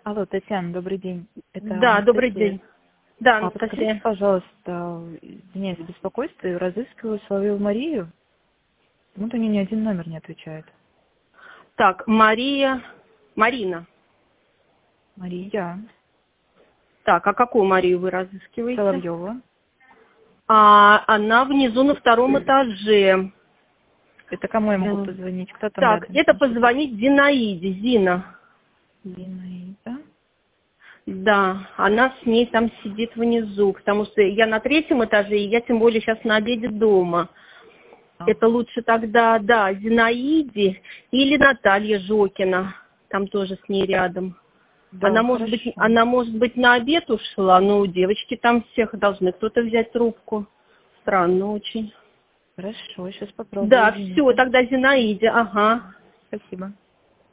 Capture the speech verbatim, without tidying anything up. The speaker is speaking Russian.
Алло, Татьяна, добрый день. Это Да, добрый Анастасия. день. Да, А подскажите, Анастасия. пожалуйста, извиняюсь за беспокойство, я разыскиваю свою Марию. Почему-то мне ни один номер не отвечает. Так, Мария, Марина. Мария Так, а какую Марию вы разыскиваете? Соловьева. А, она внизу на втором этаже. Это кому я могу Э, позвонить? Кто там Так, рядом с это ней сидит? позвонить Зинаиде, Зина. Зинаида. Да, она с ней там сидит внизу, потому что я на третьем этаже, и я тем более сейчас на обеде дома. Это Ага. лучше тогда, да, Зинаиде или Наталья Жокина. Там тоже с ней рядом. Она Да, может быть, хорошо. она может быть на обед ушла, но у девочки там всех должны кто-то взять трубку. Странно очень. Хорошо, сейчас попробую, Да, все, извините. тогда Зинаиде, ага. Спасибо.